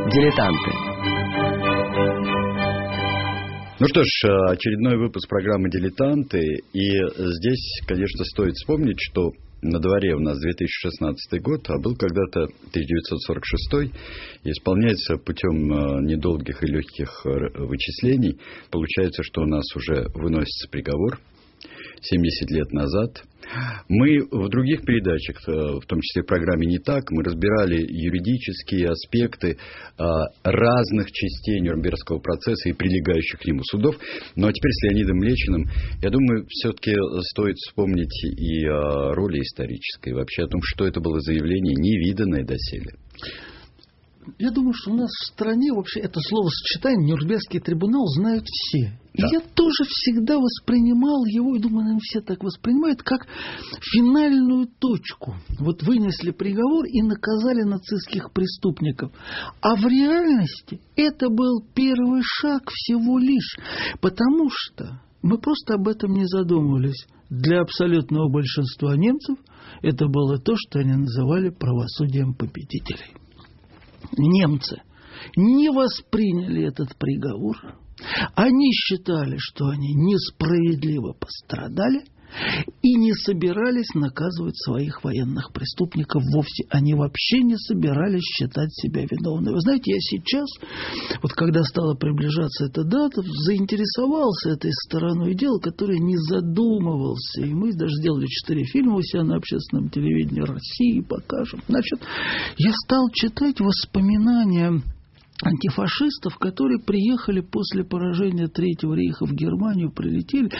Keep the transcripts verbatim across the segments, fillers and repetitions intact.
Дилетанты. Ну что ж, очередной выпуск программы «Дилетанты». И здесь, конечно, стоит вспомнить, что на дворе у нас две тысячи шестнадцатый год, а был когда-то тысяча девятьсот сорок шестой. И исполняется путем недолгих и легких вычислений. Получается, что у нас уже выносится приговор семьдесят лет назад. Мы в других передачах, в том числе в программе «Не так», мы разбирали юридические аспекты разных частей Нюрнбергского процесса и прилегающих к нему судов. Но теперь с Леонидом Млечиным, я думаю, все-таки стоит вспомнить и о роли исторической, вообще о том, что это было за явление, невиданное доселе. Я думаю, что у нас в стране вообще это словосочетание «Нюрнбергский трибунал» знают все. И да. Я тоже всегда воспринимал его, и думаю, наверное, все так воспринимают, как финальную точку. Вот вынесли приговор и наказали нацистских преступников. А в реальности это был первый шаг всего лишь. Потому что мы просто об этом не задумывались. Для абсолютного большинства немцев это было то, что они называли правосудием победителей. Немцы не восприняли этот приговор. Они считали, что они несправедливо пострадали и не собирались наказывать своих военных преступников вовсе. Они вообще не собирались считать себя виновными. Вы знаете, я сейчас, вот когда стала приближаться эта дата, заинтересовался этой стороной дела, которой не задумывался. И мы даже сделали четыре фильма у себя на общественном телевидении России, покажем. Значит, я стал читать воспоминания антифашистов, которые приехали после поражения Третьего рейха в Германию, прилетели.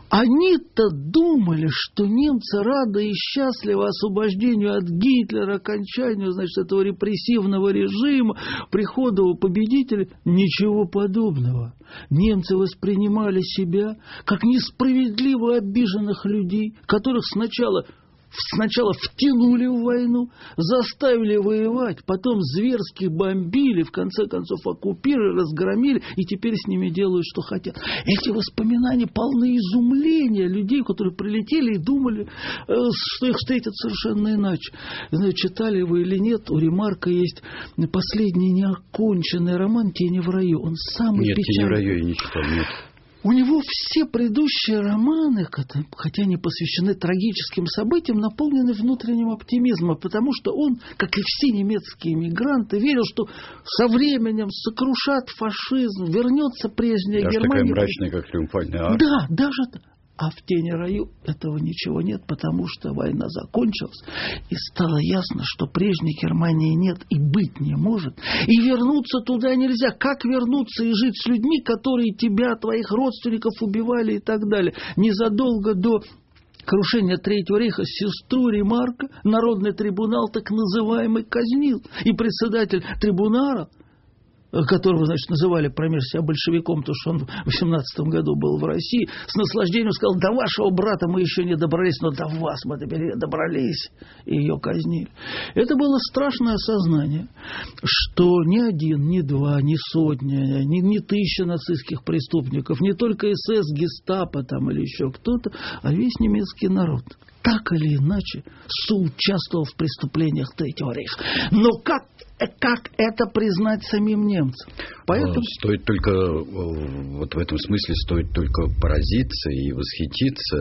Они-то думали, что немцы рады и счастливы освобождению от Гитлера, окончанию, значит, этого репрессивного режима, приходу победителя. Ничего подобного. Немцы воспринимали себя как несправедливо обиженных людей, которых сначала... Сначала втянули в войну, заставили воевать, потом зверски бомбили, в конце концов оккупировали, разгромили, и теперь с ними делают, что хотят. Эти воспоминания полны изумления людей, которые прилетели и думали, что их встретят совершенно иначе. Не знаю, читали вы или нет, у Ремарка есть последний неоконченный роман «Тени в раю». Он самый нет, печальный. «Тени в раю» я не читал, нет. У него все предыдущие романы, хотя они посвящены трагическим событиям, наполнены внутренним оптимизмом, потому что он, как и все немецкие эмигранты, верил, что со временем сокрушат фашизм, вернется прежняя даже Германия. Такая мрачная, как триумфальная армия. Да, даже так. А в «Тени раю» этого ничего нет, потому что война закончилась, и стало ясно, что прежней Германии нет и быть не может. И вернуться туда нельзя. Как вернуться и жить с людьми, которые тебя, твоих родственников убивали и так далее? Незадолго до крушения Третьего рейха сестру Ремарка Народный трибунал так называемый казнил. И председатель трибунала, которого, значит, называли промеж себя большевиком, потому что он в восемнадцатом году был в России, с наслаждением сказал: до вашего брата мы еще не добрались, но до вас мы добрались. И ее казнили. Это было страшное осознание, что ни один, ни два, ни сотня, ни, ни тысяча нацистских преступников, не только эс эс, гестапо там, или еще кто-то, а весь немецкий народ так или иначе соучаствовал в преступлениях Третьего рейха. Но как, как это признать самим немцам? Поэтому... Стоит только, вот в этом смысле, стоит только поразиться и восхититься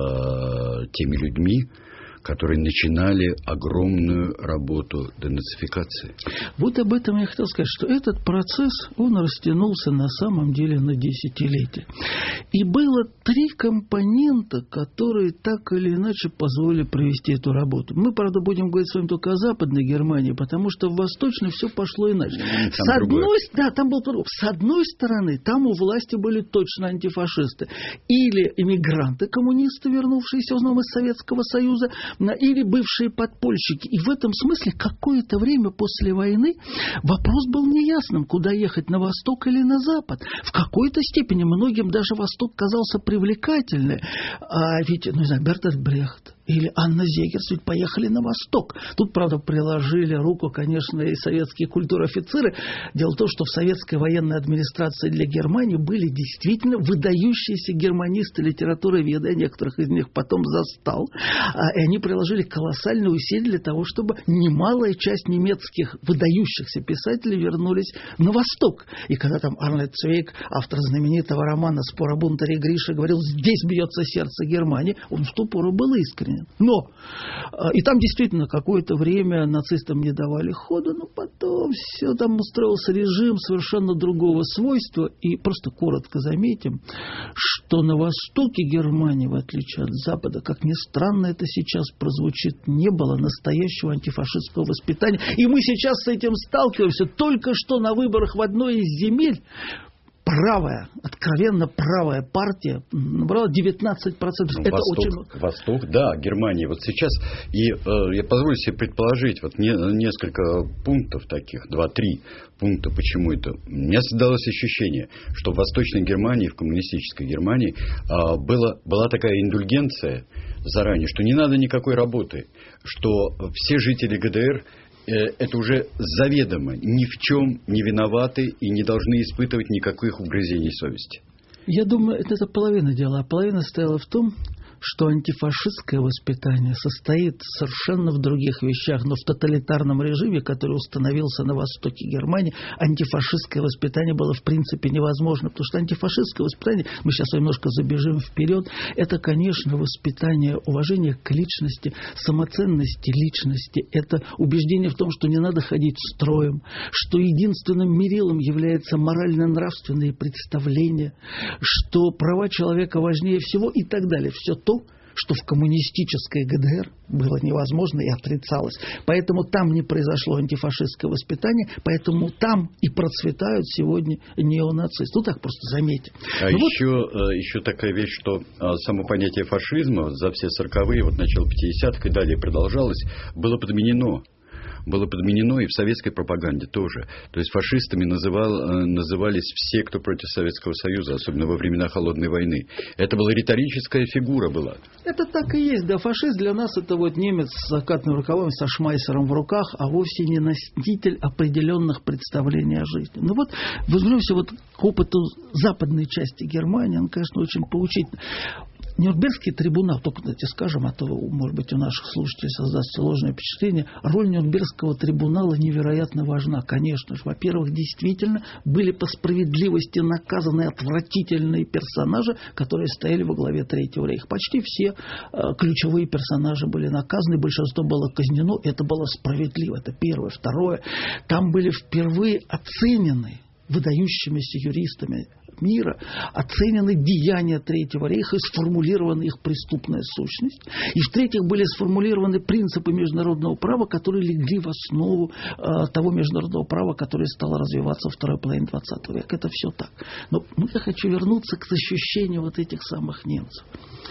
э, теми людьми, которые начинали огромную работу денацификации. Вот об этом я хотел сказать, что этот процесс, он растянулся на самом деле на десятилетия. И было три компонента, которые так или иначе позволили провести эту работу. Мы, правда, будем говорить с вами только о Западной Германии, потому что в Восточной все пошло иначе. Там с одной, да, там был, с одной стороны, там у власти были точно антифашисты. Или эмигранты, коммунисты, вернувшиеся в основном из Советского Союза, или бывшие подпольщики. И в этом смысле какое-то время после войны вопрос был неясным, куда ехать, на восток или на запад. В какой-то степени многим даже восток казался привлекательным. А ведь, ну, не знаю, Бертольд Брехт, или Анна Зегерсвельд поехали на восток. Тут, правда, приложили руку, конечно, и советские культурофицеры. Дело в том, что в советской военной администрации для Германии были действительно выдающиеся германисты литературы веда. Я некоторых из них потом застал. И они приложили колоссальные усилия для того, чтобы немалая часть немецких выдающихся писателей вернулись на восток. И когда там Арнольд Цвейг, автор знаменитого романа «Спор о бунтаре Грише», говорил: здесь бьется сердце Германии, он в ту пору был искренен. Но и там действительно какое-то время нацистам не давали хода, но потом все там устроился режим совершенно другого свойства. И просто коротко заметим, что на востоке Германии, в отличие от Запада, как ни странно это сейчас прозвучит, не было настоящего антифашистского воспитания. И мы сейчас с этим сталкиваемся. Только что на выборах в одной из земель правая, откровенно правая партия набрала девятнадцать процентов. Ну, это Восток, очень... Восток, да, Германия. Вот сейчас, и э, я позволю себе предположить, вот не, несколько пунктов таких, два-три пункта, почему это. У меня создалось ощущение, что в Восточной Германии, в коммунистической Германии э, было, была такая индульгенция заранее, что не надо никакой работы, что все жители ГДР это уже заведомо ни в чем не виноваты и не должны испытывать никаких угрызений совести. Я думаю, это, это половина дела. А половина стояла в том, что антифашистское воспитание состоит совершенно в других вещах. Но в тоталитарном режиме, который установился на востоке Германии, антифашистское воспитание было в принципе невозможно. Потому что антифашистское воспитание, мы сейчас немножко забежим вперед, это, конечно, воспитание уважения к личности, самоценности личности. Это убеждение в том, что не надо ходить строем, что единственным мерилом является морально-нравственные представления, что права человека важнее всего и так далее. Все то, что в коммунистической ГДР было невозможно и отрицалось. Поэтому там не произошло антифашистское воспитание, поэтому там и процветают сегодня неонацисты. Ну, так просто заметим. А ну, еще, вот... еще такая вещь, что само понятие фашизма за все сороковые, вот начало пятидесятых и далее продолжалось, было подменено. было подменено и в советской пропаганде тоже. То есть фашистами называл, назывались все, кто против Советского Союза, особенно во времена Холодной войны. Это была риторическая фигура была. Это так и есть. Да, фашист для нас это вот немец с закатным рукавом, со шмайсером в руках, а вовсе не носитель определенных представлений о жизни. Ну вот, вернемся вот к опыту западной части Германии, он, конечно, очень поучительный. Нюрнбергский трибунал, только, кстати, скажем, а то, может быть, у наших слушателей создастся ложное впечатление, роль Нюрнбергского трибунала невероятно важна, конечно же. Во-первых, действительно были по справедливости наказаны отвратительные персонажи, которые стояли во главе Третьего рейха. Почти все э, ключевые персонажи были наказаны, большинство было казнено, это было справедливо, это первое. Второе, там были впервые оценены выдающимися юристами мира, оценены деяния Третьего рейха и сформулирована их преступная сущность. И в-третьих, были сформулированы принципы международного права, которые легли в основу э, того международного права, которое стало развиваться во второй половине двадцатого века. Это все так. Но я хочу вернуться к ощущению вот этих самых немцев.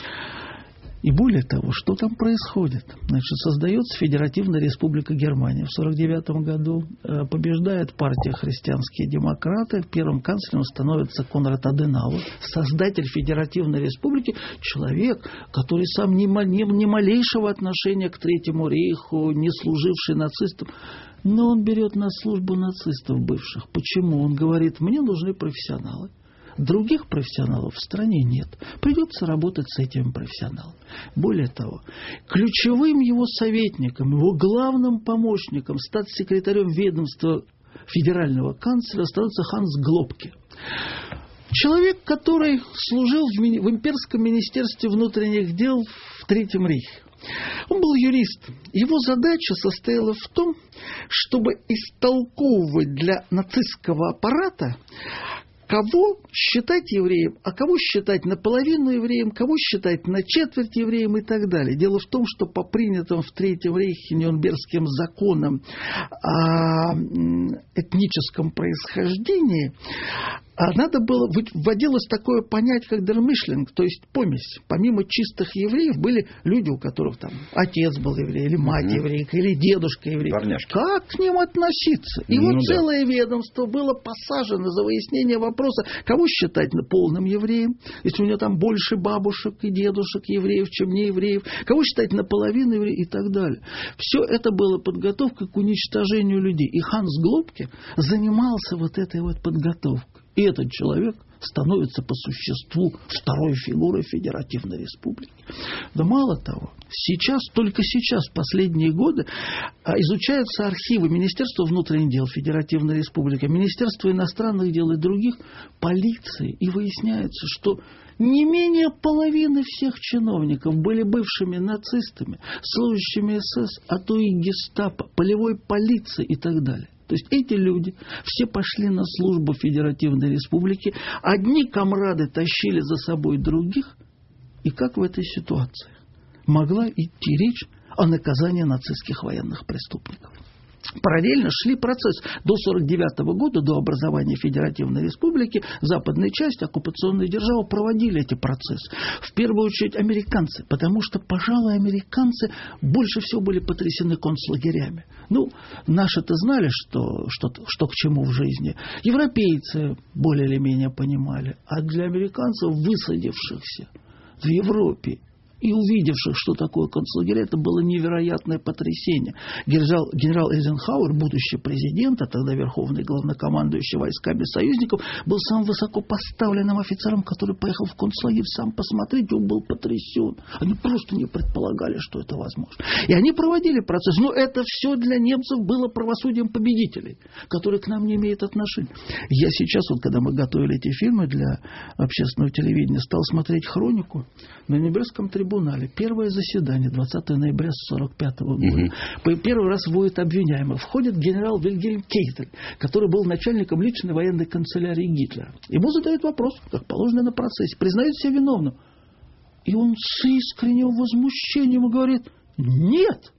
И более того, что там происходит? Значит, создается Федеративная Республика Германия. В сорок девятом году э, побеждает партия «Христианские демократы». Первым канцлером становится Конрад Аденауэр, создатель Федеративной Республики, человек, который сам не, не, не малейшего отношения к Третьему рейху, не служивший нацистам. Но он берет на службу нацистов бывших. Почему? Он говорит, мне нужны профессионалы. Других профессионалов в стране нет. Придется работать с этими профессионалами. Более того, ключевым его советником, его главным помощником, статс-секретарем ведомства федерального канцлера становится Ханс Глобке. Человек, который служил в, ми- в имперском министерстве внутренних дел в Третьем рейхе. Он был юристом. Его задача состояла в том, чтобы истолковывать для нацистского аппарата, кого считать евреем, а кого считать наполовину евреем, кого считать на четверть евреем и так далее. Дело в том, что по принятым в Третьем рейхе Нюрнбергским законам о этническом происхождении А надо было, вводилось такое понятие, как дермишлинг, то есть помесь. Помимо чистых евреев были люди, у которых там отец был еврей, или мать mm-hmm. еврейка, или дедушка еврей. Парняшки. Как к ним относиться? И ну, вот да. целое ведомство было посажено за выяснение вопроса, кого считать полным евреем, если у него там больше бабушек и дедушек евреев, чем не евреев, кого считать наполовину евреев и так далее. Все это было подготовкой к уничтожению людей. И Ханс Глобке занимался вот этой вот подготовкой. И этот человек становится по существу второй фигурой Федеративной Республики. Да мало того, сейчас, только сейчас, в последние годы, изучаются архивы Министерства внутренних дел Федеративной Республики, Министерства иностранных дел и других, полиции, и выясняется, что не менее половины всех чиновников были бывшими нацистами, служащими СС, а то и гестапо, полевой полиции и так далее. То есть эти люди все пошли на службу Федеративной Республики, одни комрады тащили за собой других, и как в этой ситуации могла идти речь о наказании нацистских военных преступников? Параллельно шли процесс. До сорок девятого года, до образования Федеративной Республики, западная часть оккупационной державы проводили эти процессы. В первую очередь американцы, потому что, пожалуй, американцы больше всего были потрясены концлагерями. Ну, наши-то знали, что, что, что к чему в жизни. Европейцы более или менее понимали. А для американцев, высадившихся в Европе и увидевших, что такое концлагеря, это было невероятное потрясение. Генерал, генерал Эйзенхауэр, будущий президент, а тогда верховный главнокомандующий войсками союзников, был самым высокопоставленным офицером, который поехал в концлагерь. Сам посмотрите, он был потрясен. Они просто не предполагали, что это возможно. И они проводили процесс. Но это все для немцев было правосудием победителей, которые к нам не имеют отношения. Я сейчас, вот, когда мы готовили эти фильмы для общественного телевидения, стал смотреть хронику на Нюрнбергском трибунале. Первое заседание, двадцатого ноября сорок пятого года. Угу. Первый раз вводит обвиняемых. Входит генерал Вильгельм Кейтель, который был начальником личной военной канцелярии Гитлера. Ему задают вопрос, как положено на процессе, признает себя виновным. И он с искренним возмущением говорит: нет,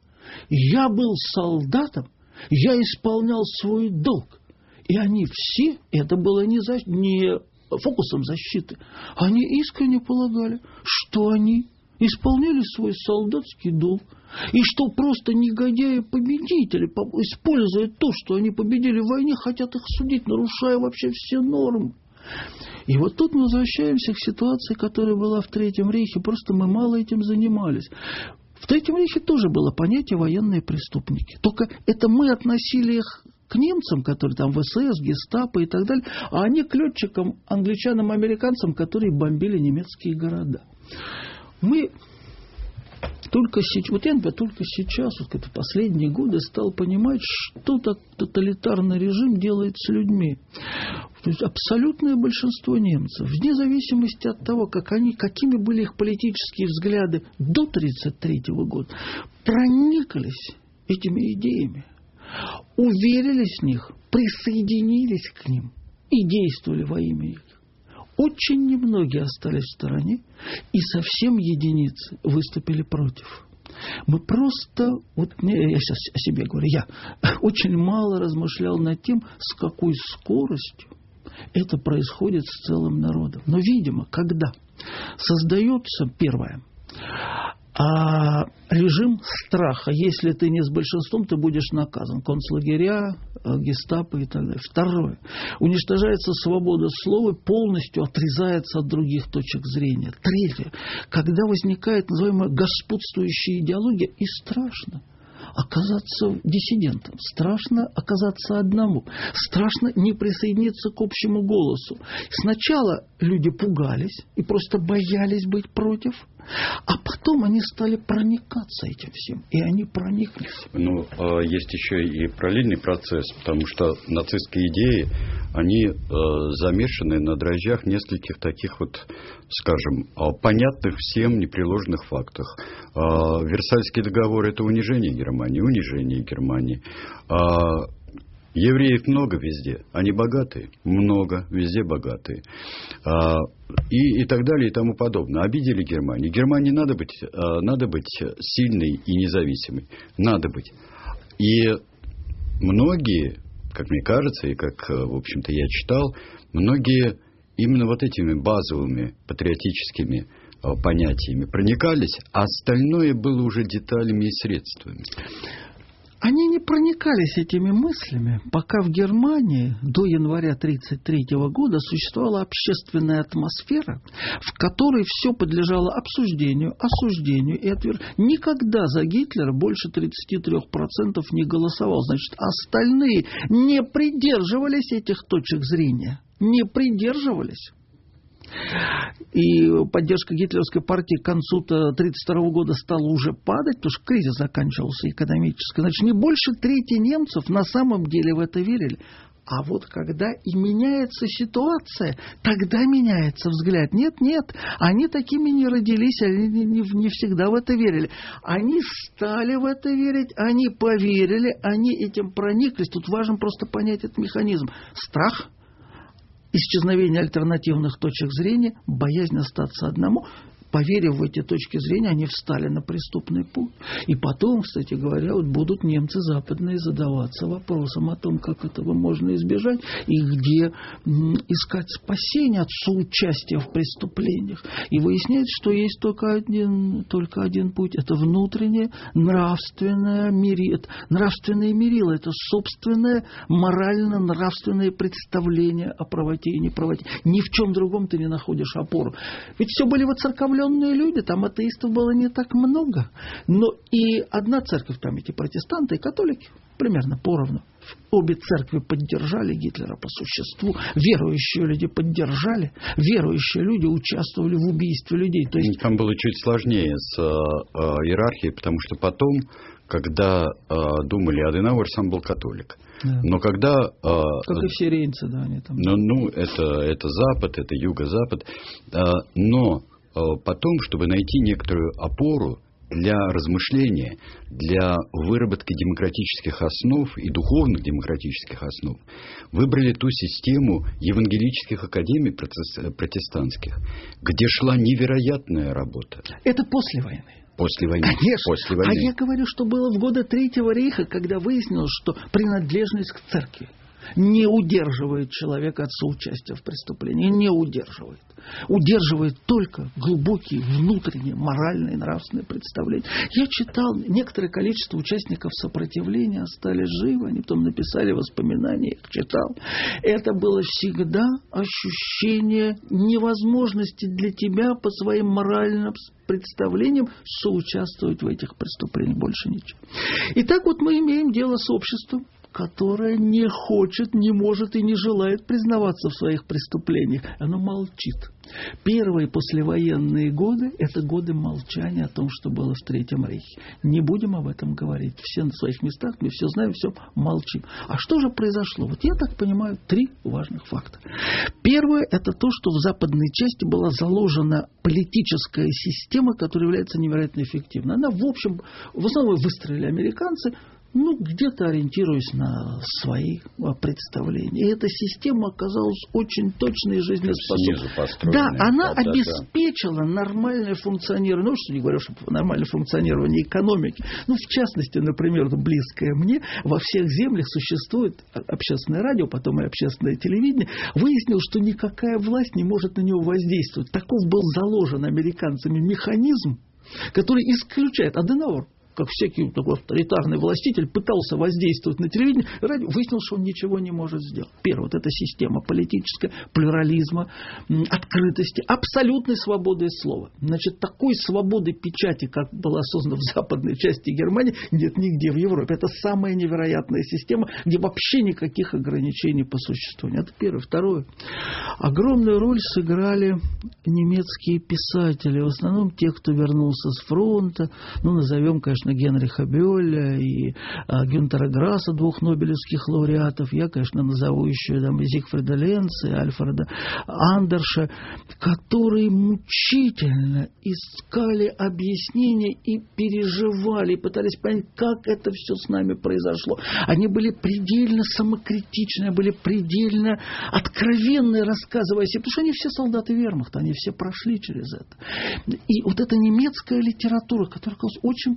я был солдатом, я исполнял свой долг. И они все, это было не, за, не фокусом защиты, они искренне полагали, что они исполняли свой солдатский долг, и что просто негодяи-победители, используя то, что они победили в войне, хотят их судить, нарушая вообще все нормы. И вот тут мы возвращаемся к ситуации, которая была в Третьем рейхе, просто мы мало этим занимались. В Третьем рейхе тоже было понятие военные преступники, только это мы относили их к немцам, которые там в СС, гестапо и так далее, а они к летчикам, англичанам, американцам, которые бомбили немецкие города. Мы только сейчас, вот я, например, только сейчас, вот в последние годы стал понимать, что так тоталитарный режим делает с людьми. То есть абсолютное большинство немцев, вне зависимости от того, как они, какими были их политические взгляды до тысяча девятьсот тридцать третьего года, прониклись этими идеями, уверились в них, присоединились к ним и действовали во имя их. Очень немногие остались в стороне, и совсем единицы выступили против. Мы просто, вот я сейчас о себе говорю, я очень мало размышлял над тем, с какой скоростью это происходит с целым народом. Но, видимо, когда создается, первое, а режим страха, если ты не с большинством, ты будешь наказан. Концлагеря, гестапо и так далее. Второе. Уничтожается свобода слова, полностью отрезается от других точек зрения. Третье. Когда возникает называемая господствующая идеология, и страшно оказаться диссидентом, страшно оказаться одному, страшно не присоединиться к общему голосу. Сначала люди пугались и просто боялись быть против, а потом они стали проникаться этим всем, и они прониклись. Ну, есть еще и параллельный процесс, потому что нацистские идеи, они замешаны на дрожжах нескольких таких вот, скажем, понятных всем непреложных фактах. Версальский договор – это унижение Германии, унижение Германии. Евреев много везде, они богатые, много, везде богатые. А, и, и так далее, и тому подобное. Обидели Германию. Германии надо быть, а, надо быть сильной и независимой. Надо быть. И многие как мне кажется, и как, в общем-то, я читал, многие именно вот этими базовыми патриотическими понятиями проникались, а остальное было уже деталями и средствами. Они не проникались этими мыслями, пока в Германии до января тысяча девятьсот тридцать третьего года существовала общественная атмосфера, в которой все подлежало обсуждению, осуждению и отвержению. Никогда за Гитлера больше тридцать три процента не голосовал. Значит, остальные не придерживались этих точек зрения. Не придерживались. И поддержка гитлеровской партии к концу тысяча девятьсот тридцать второго года стала уже падать, потому что кризис заканчивался экономически. Значит, не больше трети немцев на самом деле в это верили. А вот когда и меняется ситуация, тогда меняется взгляд. Нет, нет, они такими не родились, они не, не, не всегда в это верили. Они стали в это верить, они поверили, они этим прониклись. Тут важно просто понять этот механизм. Страх, исчезновение альтернативных точек зрения, боязнь остаться одному. Поверив в эти точки зрения, они встали на преступный путь. И потом, кстати говоря, вот будут немцы западные задаваться вопросом о том, как этого можно избежать и где м, искать спасение от соучастия в преступлениях. И выясняется, что есть только один, только один путь. Это внутреннее нравственное мерило. Нравственное мерило. Это собственное морально-нравственное представление о правоте и неправоте. Ни в чем другом ты не находишь опору. Ведь все были воцерковлены люди, там атеистов было не так много. Но и одна церковь, там эти протестанты и католики, примерно поровну. Обе церкви поддержали Гитлера по существу. Верующие люди поддержали. Верующие люди участвовали в убийстве людей. То есть... Там было чуть сложнее с э, э, иерархией, потому что потом, когда э, думали, Аденауэр сам был католик. Да. Но когда... Э, как и все рейнцы, да, они там... Ну, ну это, это Запад, это Юго-Запад. Э, но потом, чтобы найти некоторую опору для размышления, для выработки демократических основ и духовных демократических основ, выбрали ту систему евангелических академий протестантских, где шла невероятная работа. Это после войны. После войны. Конечно. После войны. А я говорю, что было в годы Третьего рейха, когда выяснилось, что принадлежность к церкви не удерживает человека от соучастия в преступлении. Не удерживает. Удерживает только глубокие внутренние моральные и нравственные представления. Я читал, некоторое количество участников сопротивления остались живы, они потом написали воспоминания, их читал. Это было всегда ощущение невозможности для тебя по своим моральным представлениям соучаствовать в этих преступлениях. Больше ничего. Итак, вот мы имеем дело с обществом, которое не хочет, не может и не желает признаваться в своих преступлениях. Оно молчит. Первые послевоенные годы – это годы молчания о том, что было в Третьем рейхе. Не будем об этом говорить. Все на своих местах, мы все знаем, все молчим. А что же произошло? Вот я так понимаю, три важных факта. Первое – это то, что в западной части была заложена политическая система, которая является невероятно эффективной. Она, в общем, в основном выстроили американцы, ну, где-то ориентируясь на свои представления. И эта система оказалась очень точной и жизнеспособной. Да, она да, обеспечила да, да. нормальное функционирование, ну, что не говорю, что нормальное функционирование экономики. Ну, в частности, например, близкое мне, во всех землях существует общественное радио, потом и общественное телевидение. Выяснилось, что никакая власть не может на него воздействовать. Таков был заложен американцами механизм, который исключает Аденауэр, как всякий такой авторитарный властитель, пытался воздействовать на телевидение, радио, выяснил, что он ничего не может сделать. Первое, вот эта система политическая, плюрализма, открытости, абсолютной свободы слова. Значит, такой свободы печати, как была создана в западной части Германии, нет нигде в Европе. Это самая невероятная система, где вообще никаких ограничений по существу нет. Это первое. Второе. Огромную роль сыграли немецкие писатели, в основном те, кто вернулся с фронта, ну, назовем, конечно, Генриха Бёля и а, Гюнтера Грасса, двух нобелевских лауреатов. Я, конечно, назову еще там, Зигфрида Ленца и Альфреда Андерша, которые мучительно искали объяснения и переживали, и пытались понять, как это все с нами произошло. Они были предельно самокритичны, были предельно откровенны, рассказывая себе, потому что они все солдаты вермахта, они все прошли через это. И вот эта немецкая литература, которая оказалась очень популярна,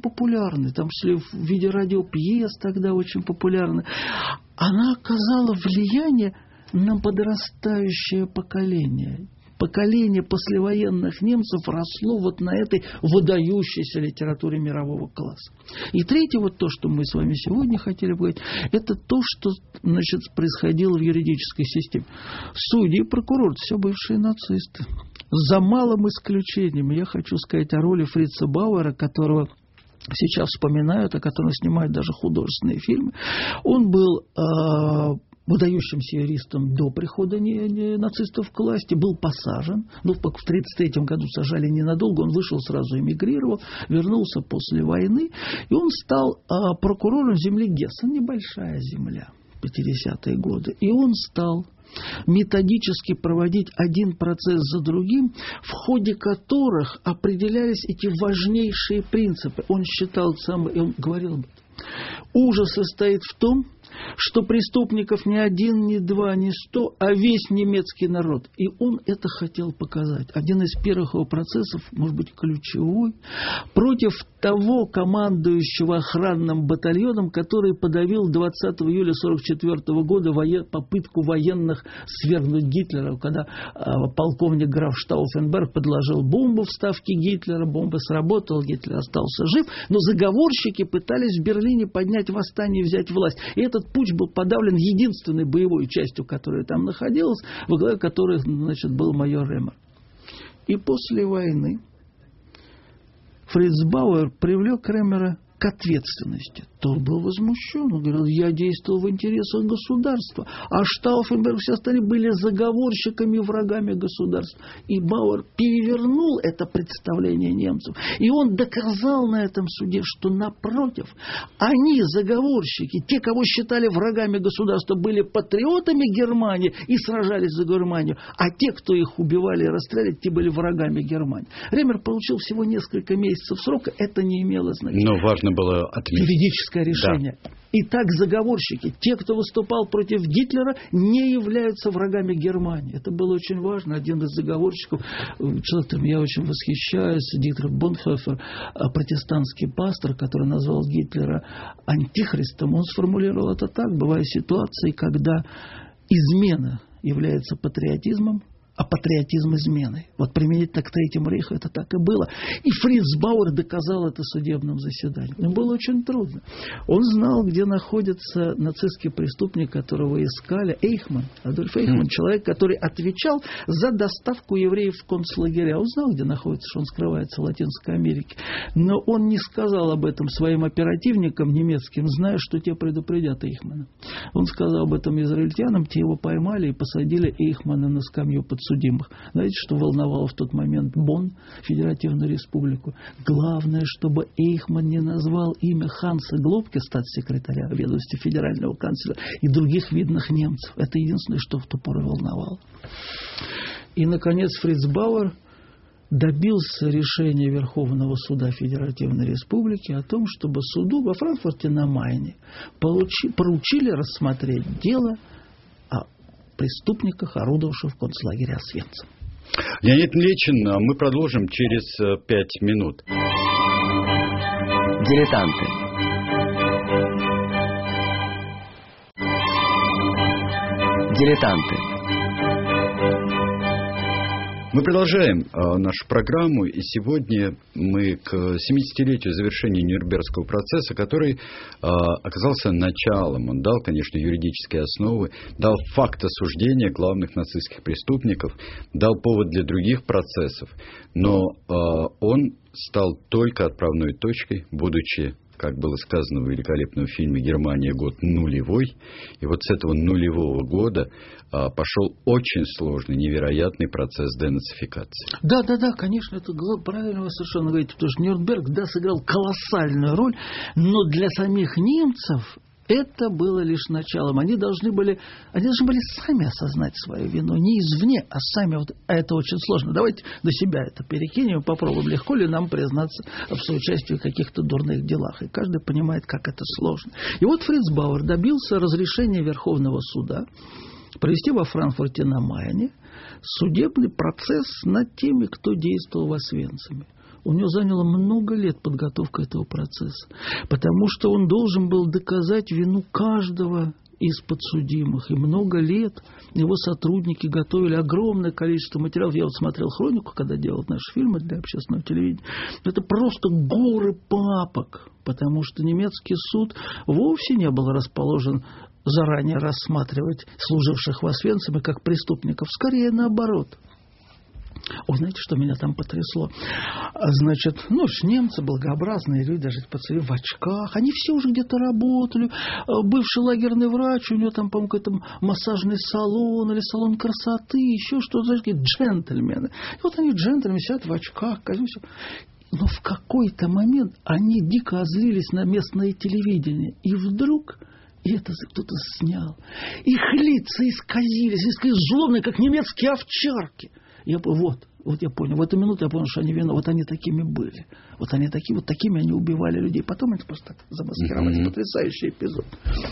популярной, там шли в виде радиопьес тогда очень популярны, она оказала влияние на подрастающее поколение. Поколение послевоенных немцев росло вот на этой выдающейся литературе мирового класса. И третье, вот то, что мы с вами сегодня хотели поговорить, это то, что, значит, происходило в юридической системе. Судьи и прокуроры, все бывшие нацисты. За малым исключением я хочу сказать о роли Фрица Бауэра, которого сейчас вспоминают, о котором снимают даже художественные фильмы. Он был э, выдающимся юристом до прихода не, не, нацистов к власти, был посажен. Ну, в тысяча девятьсот тридцать третьем году сажали ненадолго, он вышел, сразу эмигрировал, вернулся после войны, и он стал а, прокурором земли Гессен, небольшая земля, пятидесятые годы. И он стал методически проводить один процесс за другим, в ходе которых определялись эти важнейшие принципы. Он считал сам, и он говорил об этом. Ужас состоит в том, что преступников не один, не два, не сто, а весь немецкий народ. И он это хотел показать. Один из первых его процессов, может быть, ключевой, против того командующего охранным батальоном, который подавил двадцатого июля сорок четвёртого года воен... попытку военных свергнуть Гитлера, когда э, полковник граф Штауфенберг подложил бомбу в ставке Гитлера, бомба сработала, Гитлер остался жив, но заговорщики пытались в Берлине поднять восстание и взять власть. И этот путч был подавлен единственной боевой частью, которая там находилась, во главе которой, значит, был майор Ремер. И после войны Фриц Бауэр привлек Ремера к ответственности. Тот был возмущен. Он говорил, я действовал в интересах государства. А Штауфенберг и все остальные были заговорщиками и врагами государства. И Бауэр перевернул это представление немцев. И он доказал на этом суде, что напротив, они, заговорщики, те, кого считали врагами государства, были патриотами Германии и сражались за Германию. А те, кто их убивали и расстреляли, те были врагами Германии. Ремер получил всего несколько месяцев срока. Это не имело значения. Но важно было отметить. Юридическое решение. Да. Итак, заговорщики, те, кто выступал против Гитлера, не являются врагами Германии. Это было очень важно. Один из заговорщиков, человек, которым я очень восхищаюсь, Дитрих Бонхофер, протестантский пастор, который назвал Гитлера антихристом, он сформулировал это так. Бывают ситуации, когда измена является патриотизмом, а патриотизм изменой. Вот применительно к Третьему рейху это так и было. И Фриц Бауэр доказал это судебным заседанием. Ему было очень трудно. Он знал, где находится нацистский преступник, которого искали, Эйхман, Адольф Эйхман, mm. человек, который отвечал за доставку евреев в концлагеря. Он знал, где находится, что он скрывается в Латинской Америке. Но он не сказал об этом своим оперативникам немецким, зная, что те предупредят Эйхмана. Он сказал об этом израильтянам, те его поймали и посадили Эйхмана на скамью под судимых. Знаете, что волновало в тот момент Бонн, Федеративную Республику? Главное, чтобы Эйхман не назвал имя Ханса Глобке, статс-секретаря ведомства федерального канцлера, и других видных немцев. Это единственное, что в ту пору волновало. И, наконец, Фриц Бауэр добился решения Верховного суда Федеративной Республики о том, чтобы суду во Франкфурте на Майне получи, поручили рассмотреть дело о преступниках, орудовавших в концлагере Освенцим. Леонид Млечин, мы продолжим через пять минут. Дилетанты. Дилетанты. Мы продолжаем э, нашу программу, и сегодня мы к семидесятилетию завершения Нюрнбергского процесса, который э, оказался началом. Он дал, конечно, юридические основы, дал факт осуждения главных нацистских преступников, дал повод для других процессов, но э, он стал только отправной точкой, будучи, как было сказано в великолепном фильме «Германия. Год нулевой». И вот с этого нулевого года а, пошел очень сложный, невероятный процесс денацификации. Да, да, да, конечно, это правильно вы совершенно говорите, потому что Нюрнберг, да, сыграл колоссальную роль, но для самих немцев это было лишь началом. Они должны были, они должны были сами осознать свою вину, не извне, а сами. Вот, а это очень сложно. Давайте до себя это перекинем и попробуем, легко ли нам признаться в соучастии в каких-то дурных делах. И каждый понимает, как это сложно. И вот Фриц Бауэр добился разрешения Верховного суда провести во Франкфурте на Майне судебный процесс над теми, кто действовал в Освенциме. У него заняло много лет подготовка этого процесса, потому что он должен был доказать вину каждого из подсудимых. И много лет его сотрудники готовили огромное количество материалов. Я вот смотрел хронику, когда делал наши фильмы для общественного телевидения. Это просто горы папок, потому что немецкий суд вовсе не был расположен заранее рассматривать служивших в Освенциме как преступников. Скорее наоборот. Ой, знаете, что меня там потрясло? Значит, ну, немцы, благообразные люди, даже пацаны в очках, они все уже где-то работали. Бывший лагерный врач, у него там, по-моему, какой-то массажный салон или салон красоты, еще что-то, знаешь, какие джентльмены. И вот они, джентльмены, сидят в очках, все. Но в какой-то момент они дико озлились на местное телевидение. И вдруг... И это кто-то снял. Их лица исказились, исказились злобные, как немецкие овчарки. Я вот, вот я понял, в эту минуту я понял, что они виноваты. Вот они такими были. Вот они такие, вот такими они убивали людей. Потом они просто так замаскировали. Mm-hmm. Потрясающий эпизод.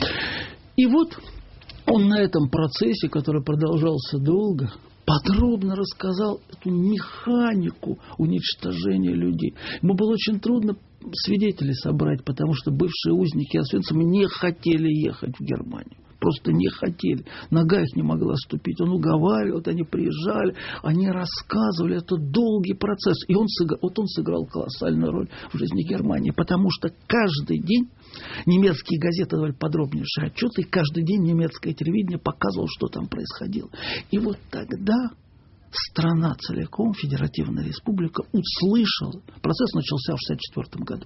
И вот он на этом процессе, который продолжался долго, подробно рассказал эту механику уничтожения людей. Ему было очень трудно свидетелей собрать, потому что бывшие узники Освенцима не хотели ехать в Германию. Просто не хотели. Нога их не могла ступить. Он уговаривал, вот они приезжали, они рассказывали. Это долгий процесс. И он сыграл, вот он сыграл колоссальную роль в жизни Германии, потому что каждый день немецкие газеты давали подробнейшие отчеты, и каждый день немецкое телевидение показывало, что там происходило. И вот тогда страна целиком, Федеративная Республика, услышала, процесс начался в шестьдесят четвёртом году,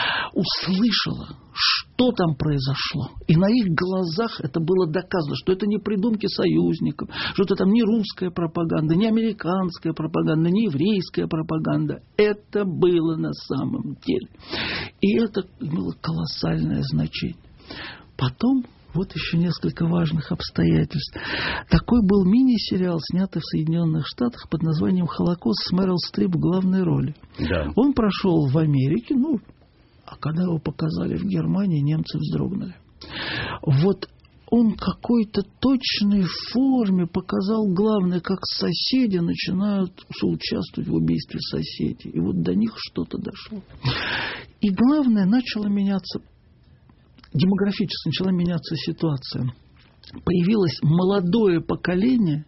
услышала, что там произошло. И на их глазах это было доказано, что это не придумки союзников, что это там не русская пропаганда, не американская пропаганда, не еврейская пропаганда. Это было на самом деле. И это имело колоссальное значение. Потом вот еще несколько важных обстоятельств. Такой был мини-сериал, снятый в Соединенных Штатах под названием «Холокост» с Мэрил Стрип в главной роли. Да. Он прошел в Америке, ну, а когда его показали в Германии, немцы вздрогнули. Вот он какой-то точной форме показал главное, как соседи начинают соучаствовать в убийстве соседей. И вот до них что-то дошло. И главное, начало меняться демографически начала меняться ситуация. Появилось молодое поколение,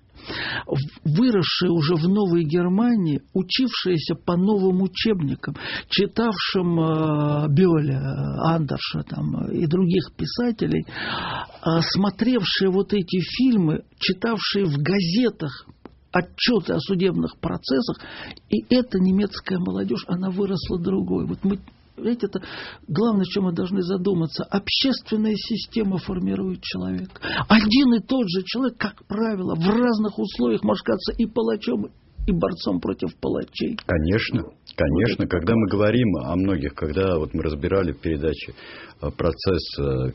выросшее уже в Новой Германии, учившееся по новым учебникам, читавшим э, Бёля, Андерша там, и других писателей, э, смотревшие вот эти фильмы, читавшие в газетах отчеты о судебных процессах. И эта немецкая молодежь, она выросла другой. Вот мы Видите, это главное, о чем мы должны задуматься. Общественная система формирует человека. Один и тот же человек, как правило, в разных условиях может казаться и палачом, и борцом против палачей. Конечно, конечно. Вот когда мы говорим о многих, когда вот мы разбирали в передаче процесс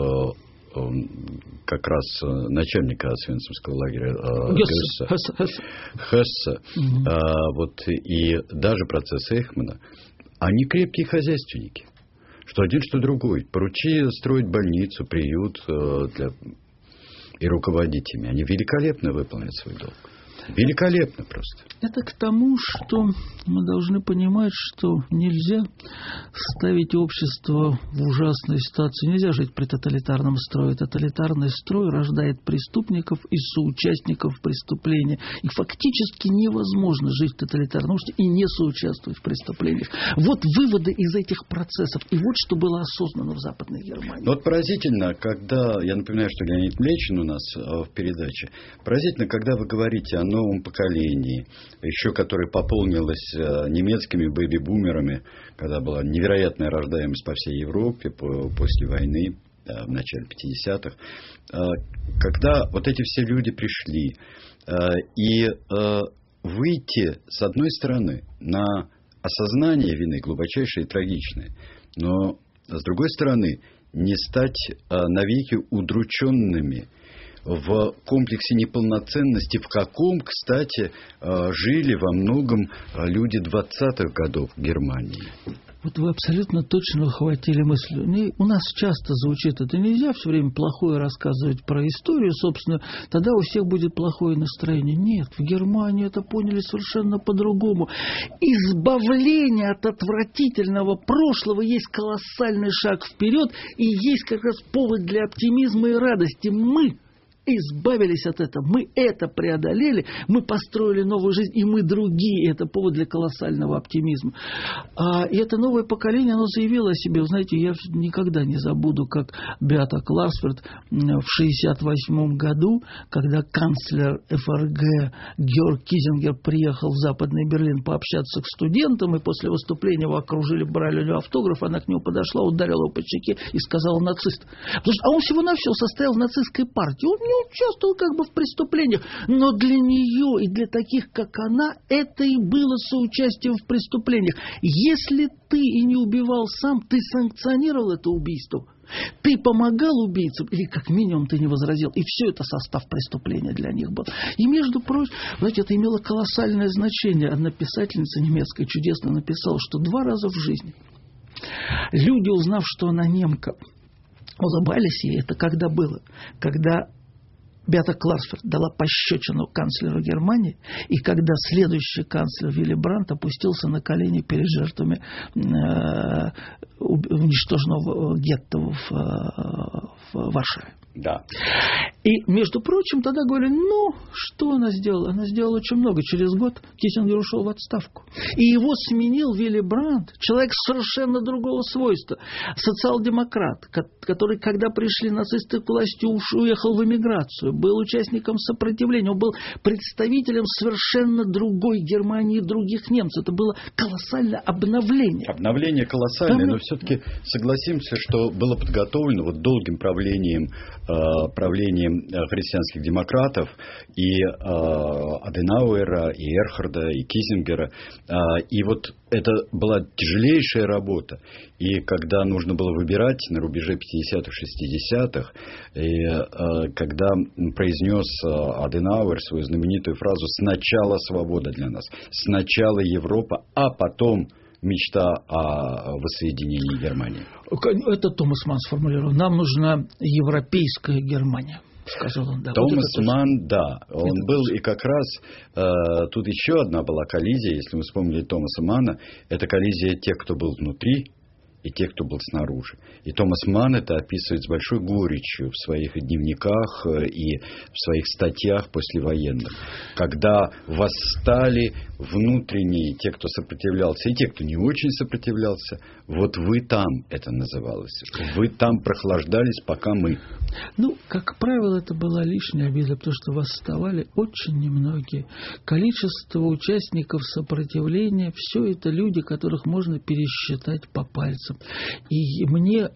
как раз начальника Освенцимского лагеря Гесса, Хесса, угу. вот, и даже процесс Эйхмана, они крепкие хозяйственники. Что один, что другой. Поручи строить больницу, приют для... и руководить ими. Они великолепно выполняют свой долг. Великолепно просто. Это к тому, что мы должны понимать, что нельзя ставить общество в ужасной ситуации. Нельзя жить при тоталитарном строе. Тоталитарный строй рождает преступников и соучастников преступления. И фактически невозможно жить тоталитарно и не соучаствовать в преступлениях. Вот выводы из этих процессов. И вот что было осознано в Западной Германии. Вот поразительно, когда... Я напоминаю, что Леонид Млечин у нас в передаче. Поразительно, когда вы говорите о новом поколении, еще которое пополнилось немецкими бэби-бумерами, когда была невероятная рождаемость по всей Европе после войны, в начале пятидесятых, когда вот эти все люди пришли, и выйти, с одной стороны, на осознание вины глубочайшее и трагичное, но, с другой стороны, не стать навеки удрученными в комплексе неполноценности, в каком, кстати, жили во многом люди двадцатых годов в Германии. Вот вы абсолютно точно ухватили мысль. У нас часто звучит это. Нельзя все время плохое рассказывать про историю, собственно, тогда у всех будет плохое настроение. Нет, в Германии это поняли совершенно по-другому. Избавление от отвратительного прошлого есть колоссальный шаг вперед, и есть как раз повод для оптимизма и радости. Мы избавились от этого, мы это преодолели, мы построили новую жизнь, и мы другие. Это повод для колоссального оптимизма. А, и это новое поколение, оно заявило о себе. Вы знаете, я никогда не забуду, как Беата Кларсфельд в шестьдесят восьмом году, когда канцлер эф эр гэ Георг Киссингер приехал в Западный Берлин пообщаться с студентом, и после выступления его окружили, брали у него автограф, она к нему подошла, ударила его по щеке и сказала: нацист. Потому что, а он всего-навсего состоял в нацистской партии. Он не участвовал как бы в преступлениях, но для нее и для таких, как она, это и было соучастием в преступлениях. Если ты и не убивал сам, ты санкционировал это убийство, ты помогал убийцам, или как минимум ты не возразил, и все это состав преступления для них был. И, между прочим, знаете, это имело колоссальное значение. Одна писательница немецкая чудесно написала, что два раза в жизни люди, узнав, что она немка, улыбались ей. Это когда было? Когда Беата Кларсфельд дала пощечину канцлеру Германии, и когда следующий канцлер Вилли Брандт опустился на колени перед жертвами э, уничтоженного гетто в, в Варшаве. Да. И, между прочим, тогда говорили: ну, что она сделала? Она сделала очень много. Через год Киссингер ушел в отставку. И его сменил Вилли Брандт, человек совершенно другого свойства. Социал-демократ, который, когда пришли нацисты к власти, уехал в эмиграцию, был участником сопротивления. Он был представителем совершенно другой Германии, других немцев. Это было колоссальное обновление. Обновление колоссальное, Там... но все-таки согласимся, что было подготовлено вот долгим правлением правлением христианских демократов и Аденауэра, и Эрхарда, и Киссингера. И вот это была тяжелейшая работа. И когда нужно было выбирать на рубеже пятидесятых, шестидесятых, и когда произнес Аденауэр свою знаменитую фразу «Сначала свобода для нас, сначала Европа, а потом мечта о воссоединении Германии». Это Томас Манн сформулировал. Нам нужна европейская Германия, сказал он. Да, Томас вот Манн, да. Он это был, и как раз э, тут еще одна была коллизия, если мы вспомнили Томаса Манна, это коллизия тех, кто был внутри, и тех, кто был снаружи. И Томас Манн это описывает с большой горечью в своих дневниках и в своих статьях послевоенных. Когда восстали внутренние, те, кто сопротивлялся, и те, кто не очень сопротивлялся, вот вы там, это называлось. Вы там прохлаждались, пока мы. Ну, как правило, это была лишняя обида, потому что восставали очень немногие. Количество участников сопротивления, все это люди, которых можно пересчитать по пальцам. И мне,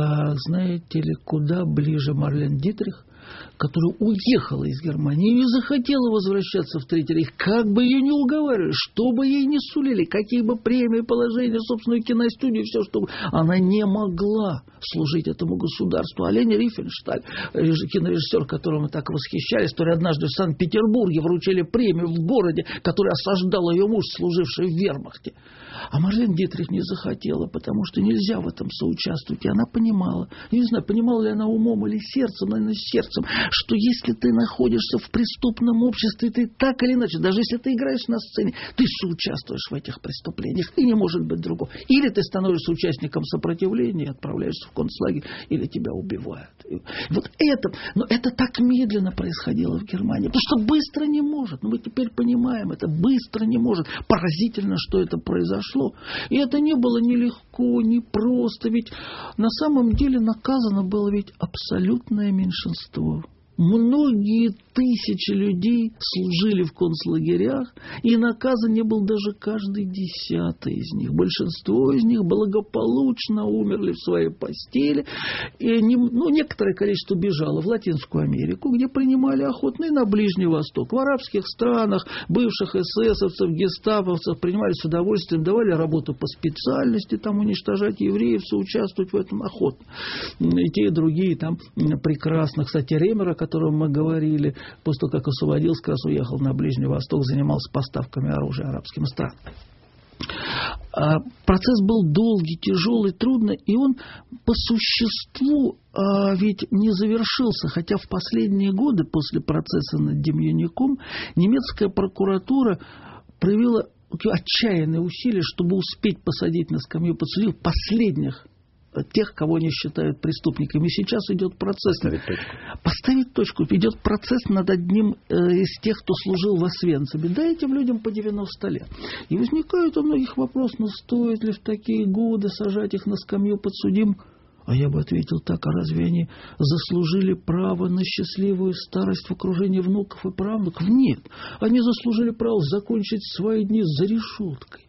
знаете ли, куда ближе Марлен Дитрих, которая уехала из Германии и не захотела возвращаться в Третий рейх, как бы ее не уговаривали, что бы ей не сулили, какие бы премии, положения, собственную киностудию, все, что она не могла служить этому государству. А Лени Рифеншталь, кинорежиссер, которым мы так восхищались, который однажды в Санкт-Петербурге вручили премию в городе, который осаждал ее муж, служивший в вермахте. А Марлен Дитрих не захотела, потому что нельзя в этом соучаствовать. И она понимала, я не знаю, понимала ли она умом или сердцем, наверное, сердцем, что если ты находишься в преступном обществе, ты так или иначе, даже если ты играешь на сцене, ты соучаствуешь в этих преступлениях, и не может быть другого. Или ты становишься участником сопротивления, отправляешься в концлагерь, или тебя убивают. И вот это, но это так медленно происходило в Германии, потому что быстро не может. Но мы теперь понимаем, это быстро не может. Поразительно, что это произошло. И это не было ни легко, ни просто. Ведь на самом деле наказано было ведь абсолютное меньшинство. Многие тысячи людей служили в концлагерях, и наказан не был даже каждый десятый из них. Большинство из них благополучно умерли в своей постели. И не, ну, некоторое количество бежало в Латинскую Америку, где принимали охотно, и на Ближний Восток. В арабских странах бывших эсэсовцев, гестаповцев принимали с удовольствием, давали работу по специальности, там уничтожать евреев, соучаствовать в этом охотно. И те, и другие там прекрасно. Кстати, Ремера, котором мы говорили, после того, как освободился, как раз уехал на Ближний Восток, занимался поставками оружия арабским странам. Процесс был долгий, тяжелый, трудный, и он по существу а, ведь не завершился, хотя в последние годы после процесса над Демьянником немецкая прокуратура проявила отчаянные усилия, чтобы успеть посадить на скамью подсудимых последних, тех, кого они считают преступниками. И сейчас идет процесс. Поставить точку. Поставить точку. Идет процесс над одним э, из тех, кто служил в Освенциме. Да, этим людям по девяносто лет. И возникает у многих вопрос, ну стоит ли в такие годы сажать их на скамью подсудимых? А я бы ответил так, а разве они заслужили право на счастливую старость в окружении внуков и правнуков? Нет. Они заслужили право закончить свои дни за решеткой.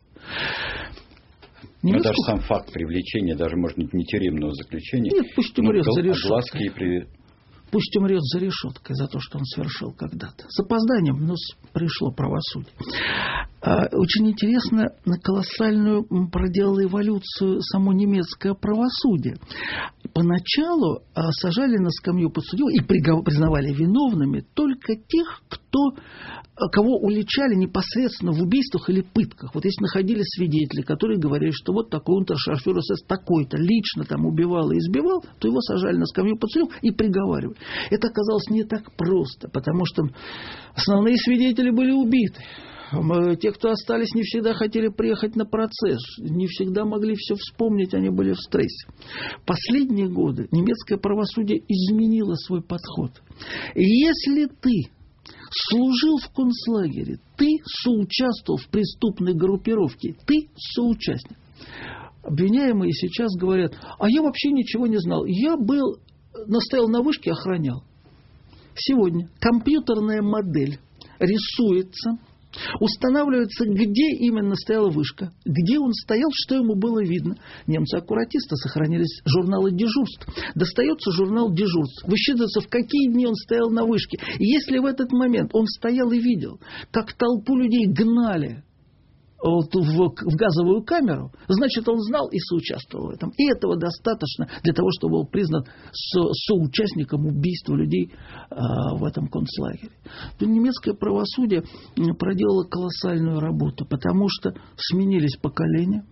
Но даже сам факт привлечения, даже, может быть, не тюремного заключения. Нет, пусть умрет за решеткой. При... Пусть умрет за решеткой за то, что он совершил когда-то. С опозданием, но пришло правосудие. Очень интересно, колоссальную проделало эволюцию само немецкое правосудие. Поначалу сажали на скамью подсудимых и признавали виновными только тех, кто, кого уличали непосредственно в убийствах или пытках. Вот если находили свидетели, которые говорили, что вот такой унтершарфюрер СС такой-то лично там убивал и избивал, то его сажали на скамью подсудимых и приговаривали. Это оказалось не так просто, потому что основные свидетели были убиты. Те, кто остались, не всегда хотели приехать на процесс, не всегда могли все вспомнить, они были в стрессе. В последние годы немецкое правосудие изменило свой подход. Если ты служил в концлагере, ты соучаствовал в преступной группировке, ты соучастник. Обвиняемые сейчас говорят, а я вообще ничего не знал, я был, настоял на вышке, охранял. Сегодня компьютерная модель рисуется, устанавливается, где именно стояла вышка, где он стоял, что ему было видно. Немцы-аккуратисты, сохранились журналы дежурств. Достается журнал дежурств. Высчитывается, в какие дни он стоял на вышке. И если в этот момент он стоял и видел, как толпу людей гнали вот в, в газовую камеру, значит, он знал и соучаствовал в этом. И этого достаточно для того, чтобы был признан со, соучастником убийства людей а, в этом концлагере. То немецкое правосудие проделало колоссальную работу, потому что сменились поколения,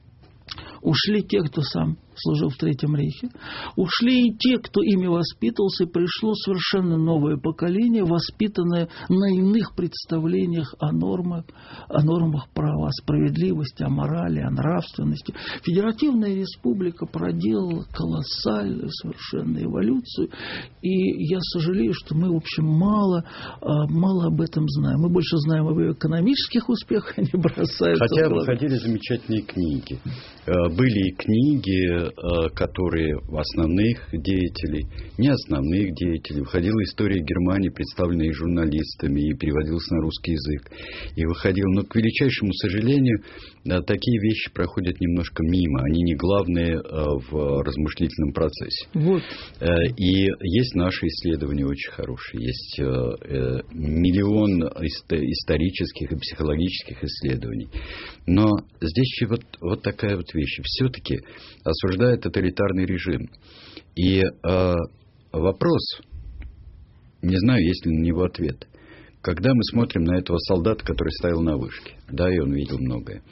ушли те, кто сам служил в Третьем рейхе, ушли и те, кто ими воспитывался, и пришло совершенно новое поколение, воспитанное на иных представлениях о нормах, о нормах права, о справедливости, о морали, о нравственности. Федеративная республика проделала колоссальную совершенно эволюцию, и я сожалею, что мы, в общем, мало, мало об этом знаем. Мы больше знаем об ее экономических успехах, они бросаются. Хотя выходили замечательные книги. Были и книги, которые основных деятелей, не основных деятелей. Выходила история Германии, представленная и журналистами, и переводилась на русский язык. И выходил, но, к величайшему сожалению, такие вещи проходят немножко мимо. Они не главные в размышлительном процессе. Вот. И есть наши исследования очень хорошие. Есть миллион исторических и психологических исследований. Но здесь вот, вот такая вот вещь. Все-таки осуждает тоталитарный режим. И э, вопрос, не знаю, есть ли на него ответ. Когда мы смотрим на этого солдата, который стоял на вышке, да, и он видел многое,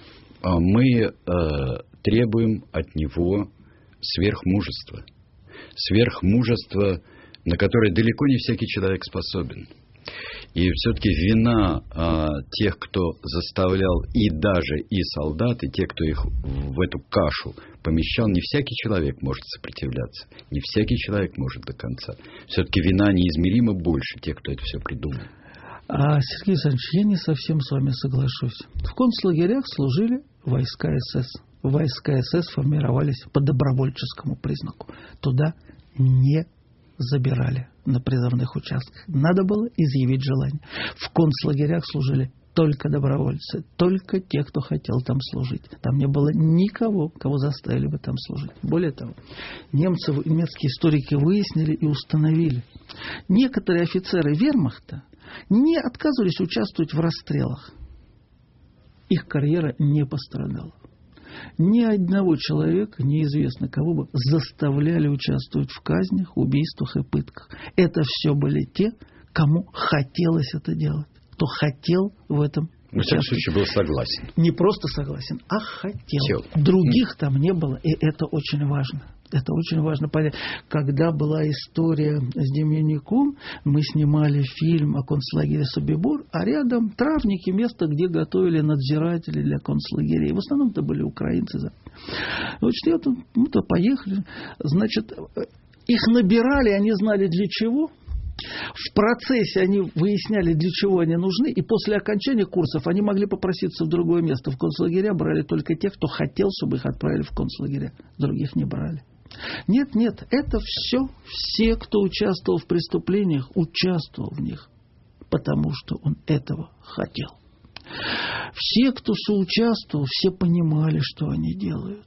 мы э, требуем от него сверхмужества. Сверхмужества, на которое далеко не всякий человек способен. И все-таки вина а, тех, кто заставлял и даже и солдат, и те, кто их в эту кашу помещал, не всякий человек может сопротивляться, не всякий человек может до конца. Все-таки вина неизмеримо больше тех, кто это все придумал. А, Сергей Александрович, я не совсем с вами соглашусь. В концлагерях служили войска СС. Войска СС формировались по добровольческому признаку. Туда не забирали на призывных участках. Надо было изъявить желание. В концлагерях служили только добровольцы, только те, кто хотел там служить. Там не было никого, кого заставили бы там служить. Более того, немцы, немецкие историки выяснили и установили. Некоторые офицеры вермахта не отказывались участвовать в расстрелах. Их карьера не пострадала. Ни одного человека, неизвестно кого бы, заставляли участвовать в казнях, убийствах и пытках. Это все были те, кому хотелось это делать. Кто хотел в этом участвовать. В всяком случае, был согласен. Не просто согласен, а хотел. Хотел. Других там не было, и это очень важно. Это очень важно понять. Когда была история с Демьянником, мы снимали фильм о концлагере Собибор, а рядом травники, место, где готовили надзиратели для концлагерей. В основном это были украинцы. Значит, я там, мы-то поехали. Значит, их набирали, они знали для чего. В процессе они выясняли, для чего они нужны, и после окончания курсов они могли попроситься в другое место. В концлагеря брали только тех, кто хотел, чтобы их отправили в концлагеря. Других не брали. Нет, нет, это все, все, кто участвовал в преступлениях, участвовал в них, потому что он этого хотел. Все, кто соучаствовал, все понимали, что они делают.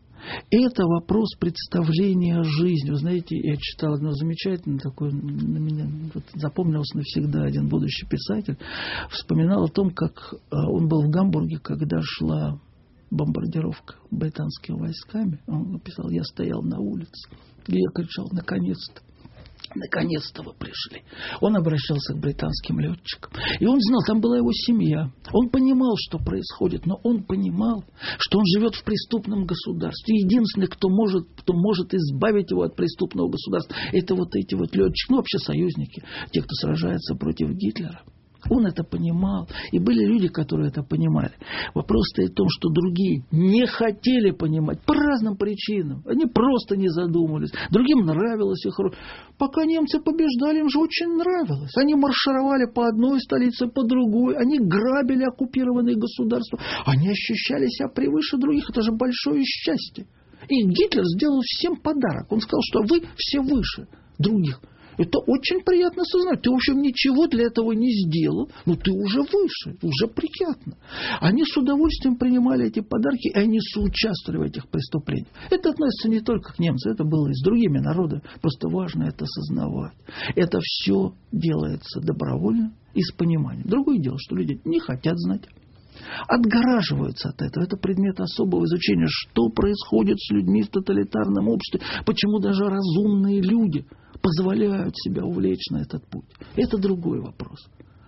Это вопрос представления о жизни. Вы знаете, я читал одно замечательное такое, на меня вот, запомнился навсегда один будущий писатель, вспоминал о том, как он был в Гамбурге, когда шла бомбардировка британскими войсками. Он написал: я стоял на улице, и я кричал: наконец-то. Наконец-то вы пришли. Он обращался к британским летчикам. И он знал, там была его семья. Он понимал, что происходит, но он понимал, что он живет в преступном государстве. Единственный, кто может, кто может избавить его от преступного государства, это вот эти вот летчики, ну вообще союзники, те, кто сражается против Гитлера. Он это понимал. И были люди, которые это понимали. Вопрос стоит в том, что другие не хотели понимать по разным причинам. Они просто не задумывались. Другим нравилось их роль. Пока немцы побеждали, им же очень нравилось. Они маршировали по одной столице, по другой. Они грабили оккупированные государства. Они ощущали себя превыше других. Это же большое счастье. И Гитлер сделал всем подарок. Он сказал, что вы все выше других. Это очень приятно осознать. Ты, в общем, ничего для этого не сделал, но ты уже выше, уже приятно. Они с удовольствием принимали эти подарки, и они соучаствовали в этих преступлениях. Это относится не только к немцам, это было и с другими народами. Просто важно это осознавать. Это все делается добровольно и с пониманием. Другое дело, что люди не хотят знать. Отгораживаются от этого. Это предмет особого изучения. Что происходит с людьми в тоталитарном обществе? Почему даже разумные люди позволяют себя увлечь на этот путь? Это другой вопрос.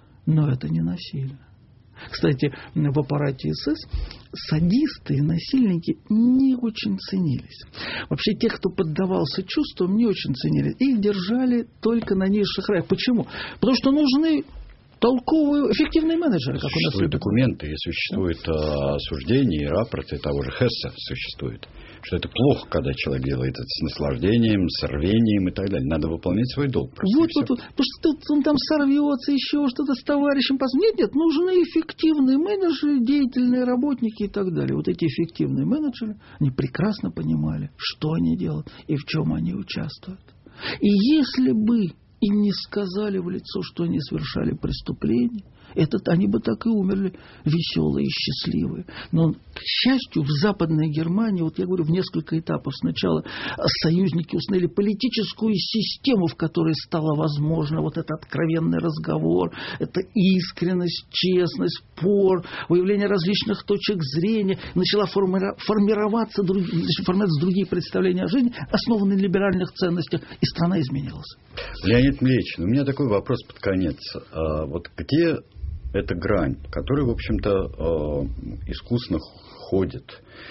Но это не насилие. Кстати, в аппарате СС садисты и насильники не очень ценились. Вообще, тех, кто поддавался чувствам, не очень ценили. Их держали только на низших рангах. Почему? Потому что нужны толковые, эффективные менеджеры. Как существуют у нас документы, и существуют да? осуждения, и рапорты того же Хесса существуют. Что это плохо, когда человек делает это с наслаждением, с рвением и так далее. Надо выполнять свой долг. Вот, вот, вот. Потому что тут он там сорвется, еще что-то с товарищем. Нет, нет, нужны эффективные менеджеры, деятельные работники и так далее. Вот эти эффективные менеджеры, они прекрасно понимали, что они делают и в чем они участвуют. И если бы и не сказали в лицо, что они совершали преступление, этот, они бы так и умерли веселые и счастливые. Но, к счастью, в Западной Германии, вот я говорю, в несколько этапов. Сначала союзники установили политическую систему, в которой стало возможно вот этот откровенный разговор, это искренность, честность, спор, выявление различных точек зрения. Начала форми- формироваться, друг, формироваться другие представления о жизни, основанные на либеральных ценностях, и страна изменилась. Леонид Млечин, у меня такой вопрос под конец. А вот где эта грань, которая, в общем-то, искусно ходит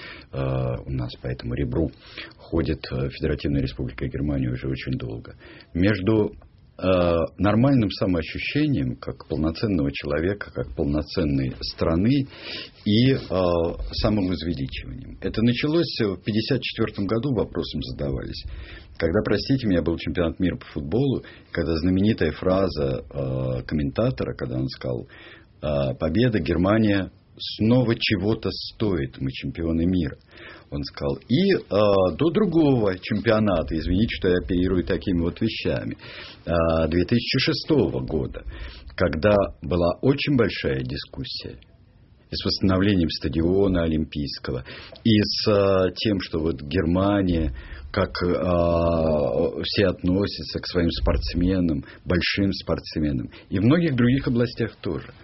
у нас по этому ребру, ходит Федеративная Республика Германия уже очень долго, между нормальным самоощущением как полноценного человека, как полноценной страны и э, самовозвеличиванием. Это началось в пятьдесят четвёртом году, вопросом задавались. Когда, простите меня, был чемпионат мира по футболу, когда знаменитая фраза э, комментатора, когда он сказал: э, «Победа, Германия снова чего-то стоит, мы чемпионы мира». Он сказал. И э, до другого чемпионата, извините, что я оперирую такими вот вещами, э, две тысячи шестого года, когда была очень большая дискуссия и с восстановлением стадиона Олимпийского, и с э, тем, что вот Германия, как э, все относятся к своим спортсменам, большим спортсменам, и в многих других областях тоже.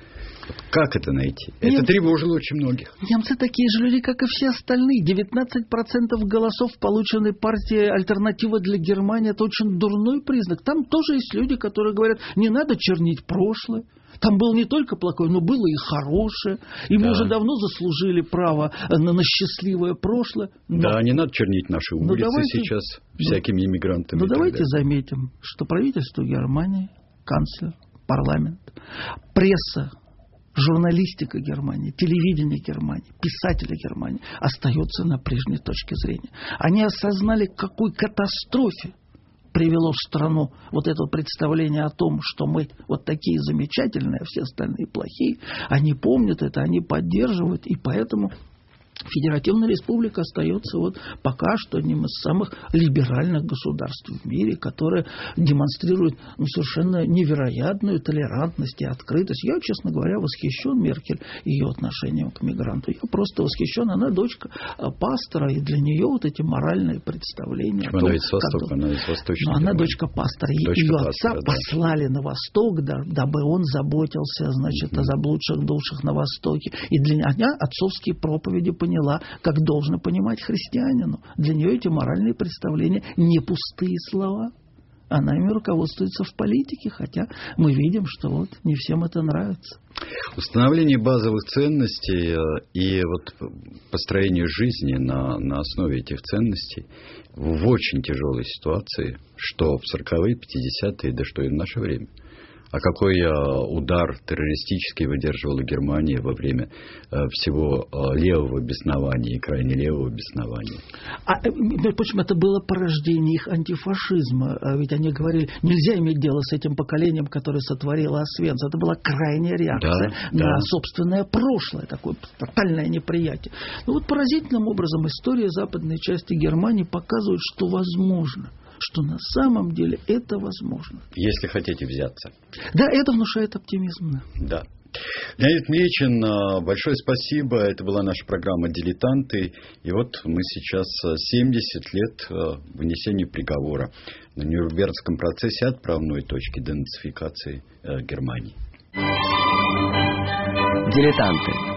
Как это найти? Нем... Это тревожило очень многих. Немцы такие же люди, как и все остальные. девятнадцать процентов голосов, полученной партией «Альтернатива для Германии», это очень дурной признак. Там тоже есть люди, которые говорят, не надо чернить прошлое. Там было не только плохое, но было и хорошее. И мы да. уже давно заслужили право на, на счастливое прошлое. Но... Да, не надо чернить наши улицы давайте... сейчас всякими иммигрантами. Но давайте заметим, что правительство Германии, канцлер, парламент, пресса, журналистика Германии, телевидение Германии, писатели Германии остаются на прежней точке зрения. Они осознали, к какой катастрофе привело в страну вот это представление о том, что мы вот такие замечательные, а все остальные плохие. Они помнят это, они поддерживают, и поэтому Федеративная Республика остается вот пока что одним из самых либеральных государств в мире, которое демонстрирует ну, совершенно невероятную толерантность и открытость. Я, честно говоря, восхищен Меркель ее отношением к мигранту. Я просто восхищен. Она дочка пастора, и для нее вот эти моральные представления. Она ведь с Востока, она из Восточной Но она дочка пастора. Дочка ее пастора, отца да. послали на Восток, да, дабы он заботился, значит, mm-hmm. о заблудших душах на Востоке. И для меня отцовские проповеди поняла, как должно понимать христианину. Для нее эти моральные представления не пустые слова. Она ими руководствуется в политике, хотя мы видим, что вот не всем это нравится. Установление базовых ценностей и вот построение жизни на, на основе этих ценностей в очень тяжелой ситуации, что в сороковые, пятидесятые, да что и в наше время. А какой удар террористический выдерживала Германия во время всего левого беснования и крайне левого беснования? А, между прочим, это было порождение их антифашизма. Ведь они говорили, нельзя иметь дело с этим поколением, которое сотворило Освенц. Это была крайняя реакция да, на да. собственное прошлое, такое тотальное неприятие. Но вот поразительным образом история западной части Германии показывает, что возможно. Что на самом деле это возможно. Если хотите взяться. Да, это внушает оптимизм. Да. Леонид Млечин, большое спасибо. Это была наша программа «Дилетанты». И вот мы сейчас семьдесят лет вынесения приговора на Нюрнбергском процессе отправной точки денацификации Германии. «Дилетанты».